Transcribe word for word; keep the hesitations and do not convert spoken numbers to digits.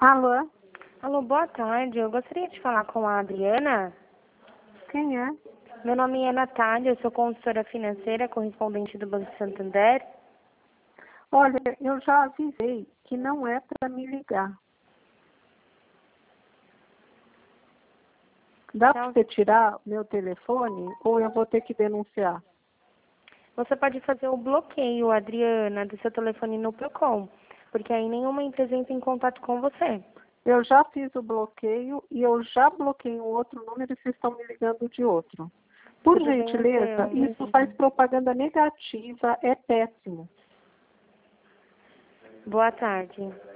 Alô? Alô, boa tarde. Eu gostaria de falar com a Adriana. Quem é? Meu nome é Natália, eu sou consultora financeira, correspondente do Banco Santander. Olha, eu já avisei que não é para me ligar. Dá para você tirar meu telefone ou eu vou ter que denunciar? Você pode fazer o bloqueio, Adriana, do seu telefone no Procon, porque aí nenhuma empresa entra em contato com você. Eu já fiz o bloqueio e eu já bloqueei um outro número e vocês estão me ligando de outro. Por Tudo bem, gentileza, Adriana. isso faz propaganda negativa, é péssimo. Boa tarde.